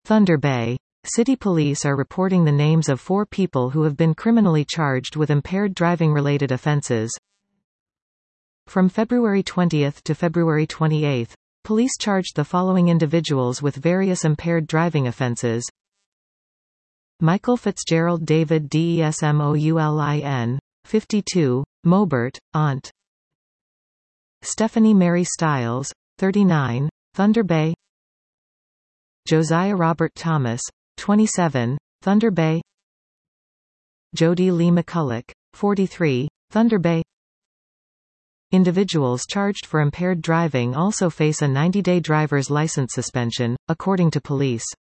Thunder Bay. City police are reporting the names of 4 people who have been criminally charged with impaired driving-related offences. From February 20 to February 28, police charged the following individuals with various impaired driving offences. Michael Fitzgerald David Desmoulin, 52, Mobert, Ont. Stephanie Mary Stiles, 39, Thunder Bay. Josiah Robert Thomas, 27, Thunder Bay. Jody Lee McCulloch, 43, Thunder Bay. Individuals charged for impaired driving also face a 90-day driver's license suspension, according to police.